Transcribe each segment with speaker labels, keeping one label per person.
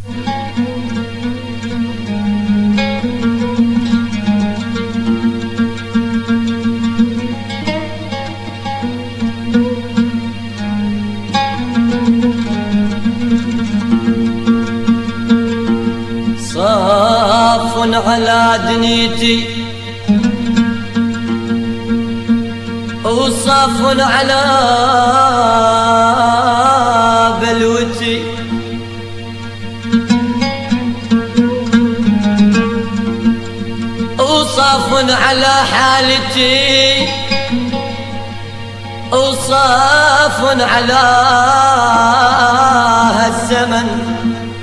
Speaker 1: صاف على دنيتي وصاف على بلوتي، وصاف على حالتي، وصاف على هالزمن.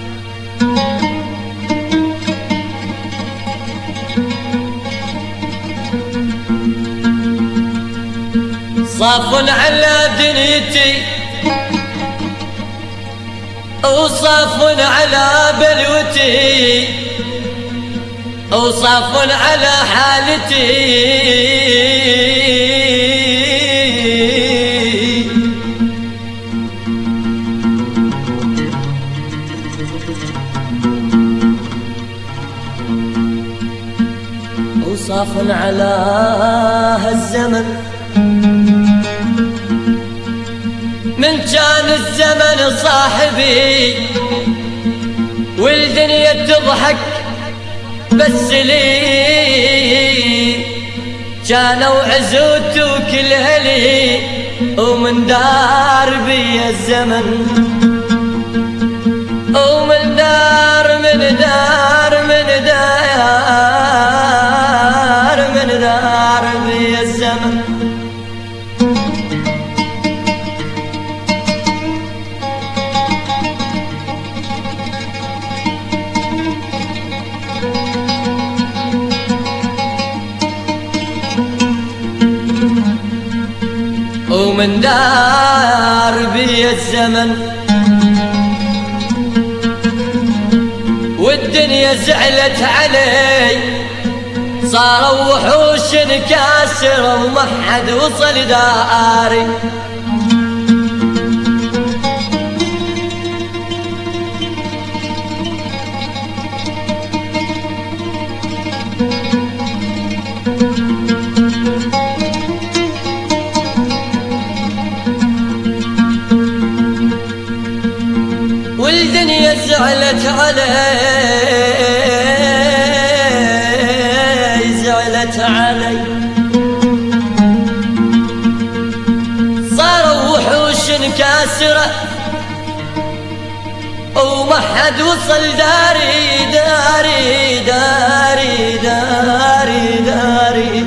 Speaker 1: صاف على دنيتي وصاف على بلوتي، وصاف على حالتي، وصاف على هالزمن. من كان الزمن صاحبي والدنيا تضحك بس لي، كانوا عزوت وكل هلي ومن دار بي الزمن، ومن دار من دار من دار من دار بي الزمن. ومن دار بي الزمن، والدنيا زعلت علي، صاروا وحوش نكاسر وما حد وصل داري. والدنيا زعلت علي، زعلت علي، صاروا وحوش كاسرة وما حد وصل داري داري داري داري داري.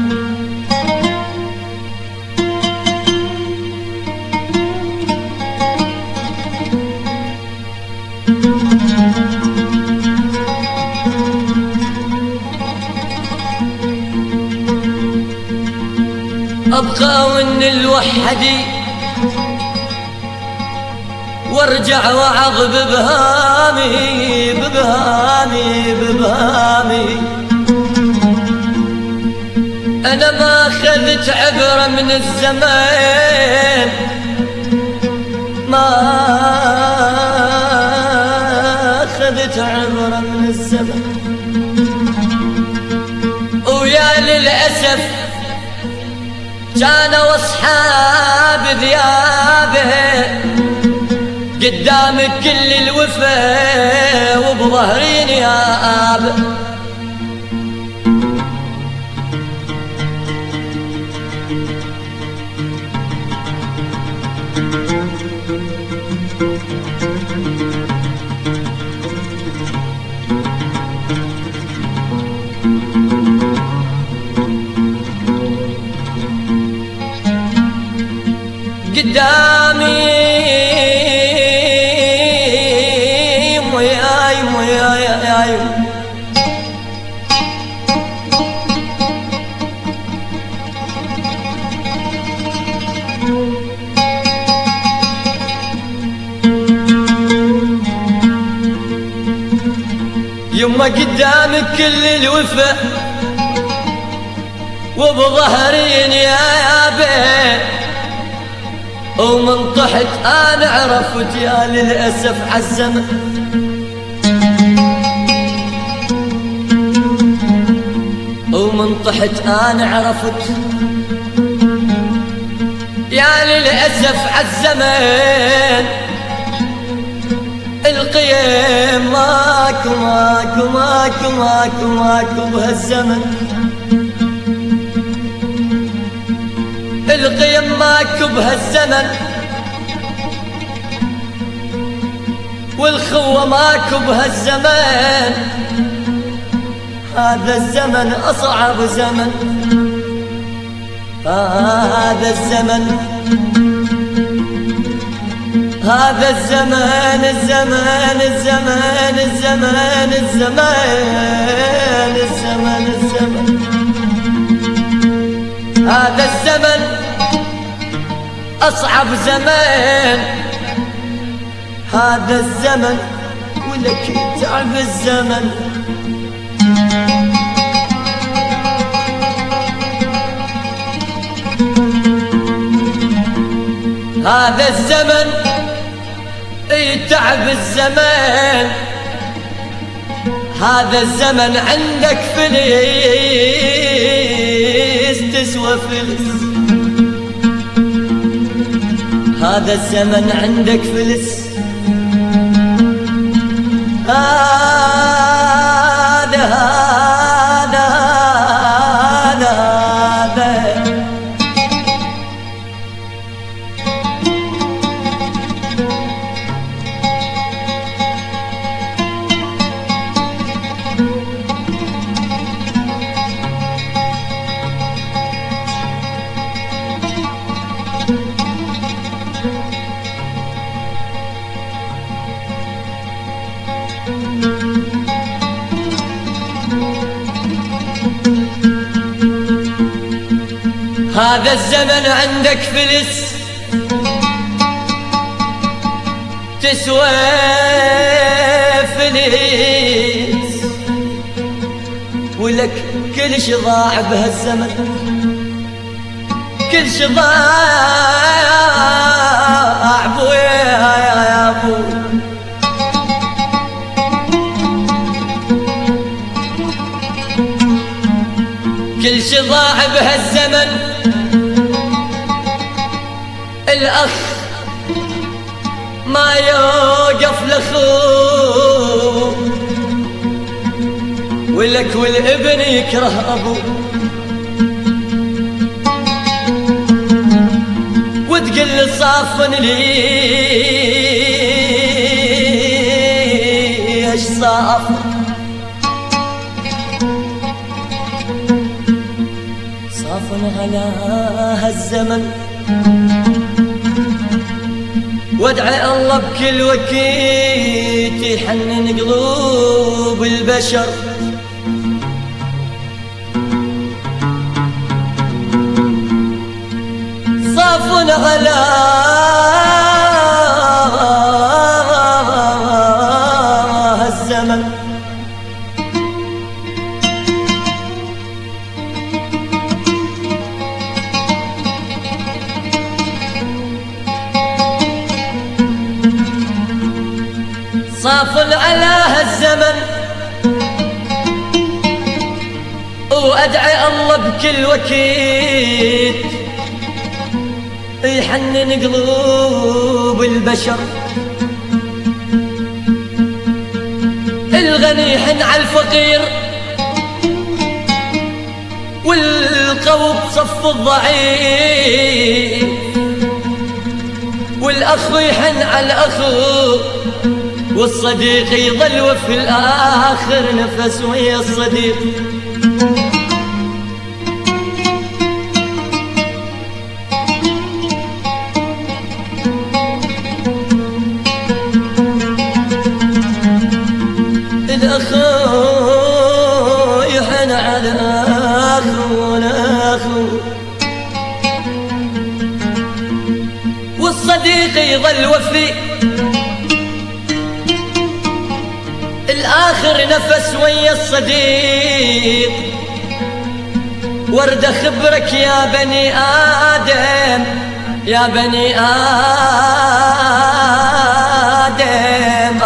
Speaker 1: أبقى وإن الوحدي وارجع وعظ ببهامي ببهامي ببهامي. أنا ما أخذت عبرة من الزمان، ما أخذت عبرة من الزمان، ويا للأسف كانوا أصحاب ذيابه قدام كل الوفا وبظهري نياب. قدامي وياي وياي يما قدامك كل الوفا وبظهرين يا بيه، ومن طحت انا عرفت يا للاسف عالزمن. ومن طحت انا عرفت يا للأسف عالزمن القيم ماكو ماكو ماكو ماكو ماكو بهالزمن القيم ماكو بهالزمن والخوة ماكو بهالزمن هذا الزمن أصعب زمن هذا الزمن هذا الزمان الزمان الزمان الزمان الزمان الزمان الزمان هذا الزمن أصعب زمان هذا الزمن ولك تعب الزمن هذا الزمن يتعب الزمان هذا الزمن عندك فلس تسوى فلس هذا الزمن عندك فلس هذا هذا هذا هذا هذا الزمن عندك فلس تسوى فلس ولك كل شي ضاع بهالزمن كل شي ضاع بويا يا ابو كل شي ضاع بهالزمن الأخ ما يوقف لأخوه ولك والابن يكره أبوه وتقل صافن ليش صافن صافن على هالزمن وادعي الله بكل وقت يحنن قلوب البشر صافن على هالزمن صافن على هالزمن وأدعي الله بكل وقت يحنن قلوب البشر الغني يحن على الفقير والقوي بصف الضعيف والأخ يحن على الأخو والصديق يظل وفي الآخر نفس ويا الصديق الأخو يحن على أخو والصديق يظل وفي الآخر نفس ويا الصديق ورد خبرك يا بني آدم يا بني آدم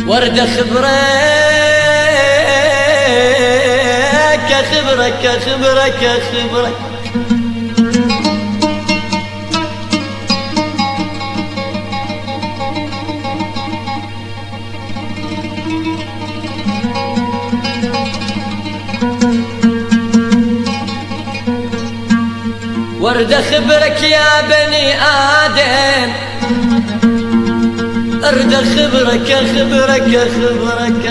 Speaker 1: ورد خبرك خبرك خبرك خبرك ورد خبرك يا بني آدم أرد خبرك خبرك خبرك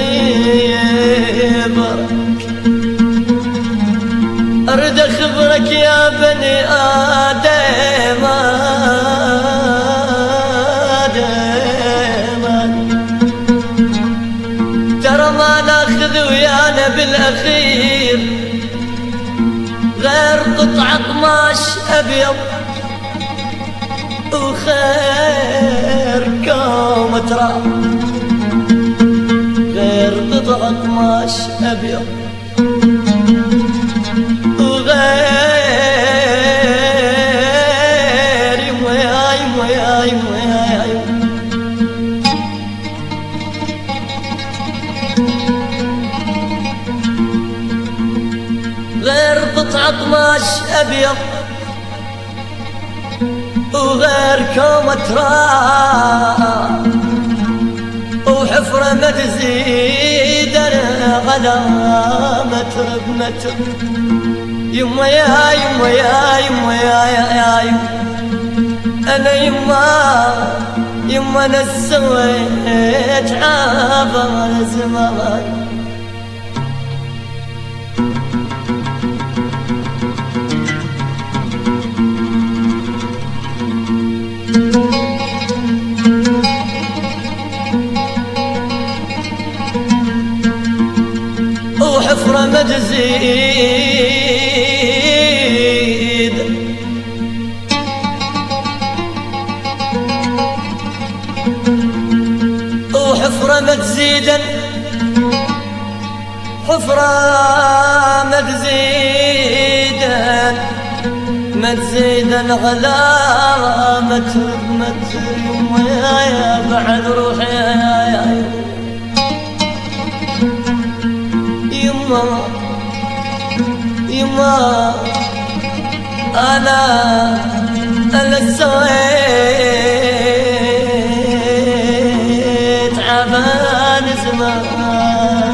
Speaker 1: خبرك أرد خبرك يا بني آدم ترى ما ناخذ ويانا بالأخير غير قطعة قماش أبيض وخير كومة تراب غير قطعة قماش أبيض وغير يمه يا يمه يا يمه يا يمه غير قطعة قماش أبيض وغير كومة تراب وحفرة ما تزيد على متر بمتر يما يا يما يا يما يا يما أنا يما أنا سويت عبر زمان وحفرة ما تزيد وحفرة ما تزيد حفرة ما تزيد ما تزيد على متر بمتر يا بعد روحي يا يما أنا سويت عبان زمان